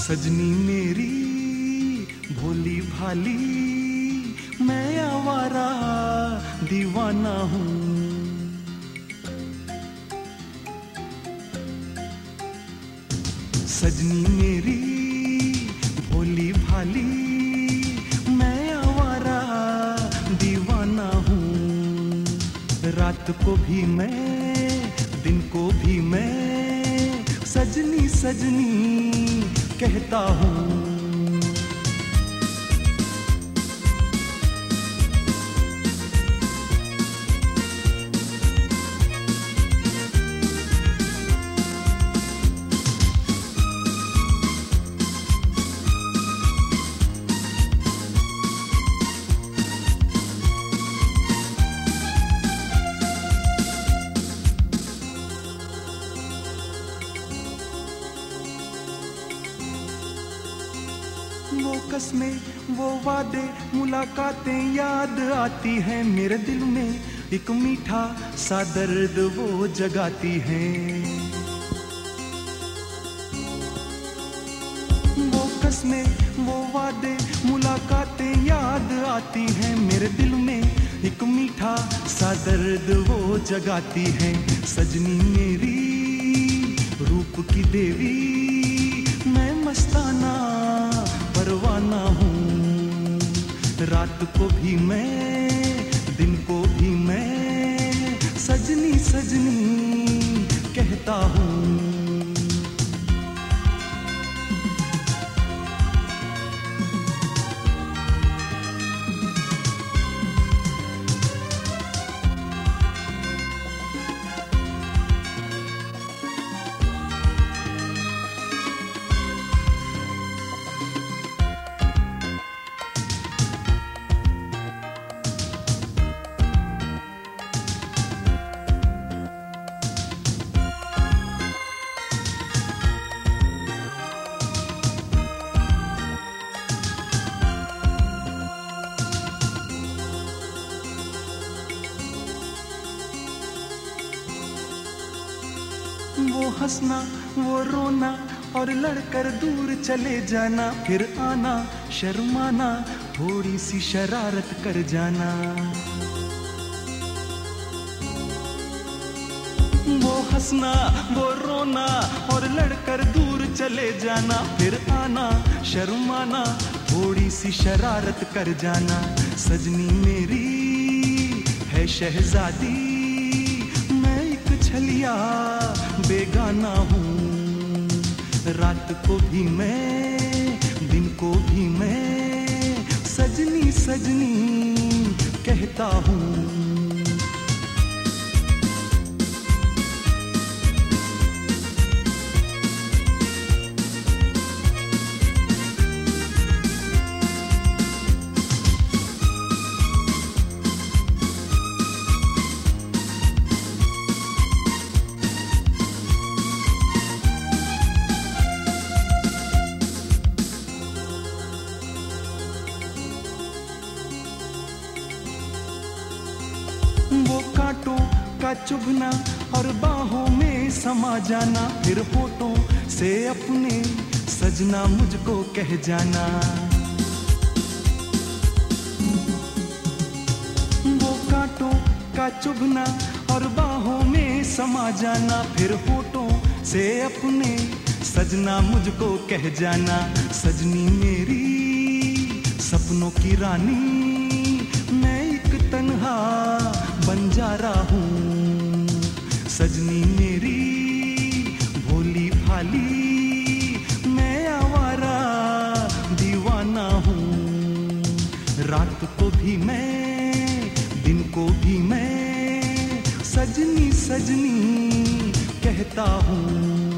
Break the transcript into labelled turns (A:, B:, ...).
A: सजनी मेरी भोली भाली, मैं आवारा दीवाना हूँ। सजनी मेरी भोली भाली, मैं आवारा दीवाना हूँ। रात को भी मैं, दिन को भी मैं, सजनी सजनी कहता हूँ। वो कस्में, वो वादे, मुलाकातें याद आती हैं मेरे दिल में। एक मीठा सा दर्द वो जगाती हैं। वो कस्में, वो वादे, मुलाकातें याद आती हैं मेरे दिल में। एक मीठा सा दर्द वो जगाती हैं। सजनी मेरी रूप की देवी, मैं मस्ताना परवाना हूँ। रात को भी मैं, दिन को भी मैं, सजनी सजनी कहता हूँ। वो हंसना, वो रोना और लड़कर दूर चले जाना, फिर आना, शर्माना, थोड़ी सी शरारत कर जाना। वो हंसना, वो रोना और लड़कर दूर चले जाना, फिर आना, शर्माना, थोड़ी सी शरारत कर जाना। सजनी मेरी है शहजादी, मैं एक छलिया बेगाना हूँ। रात को भी मैं, दिन को भी मैं, सजनी सजनी कहता हूँ। वो कांटों का चुभना और बाहों में समा जाना, फिर होठों से अपने सजना मुझको कह जाना। वो कांटों का चुभना और बाहों में समा जाना, फिर होठों से अपने सजना मुझको कह जाना। सजनी मेरी सपनों की रानी, मैं एक तन्हा बंजारा हूँ। सजनी मेरी भोली भाली, मैं आवारा दीवाना हूँ। रात को भी मैं, दिन को भी मैं, सजनी सजनी कहता हूँ।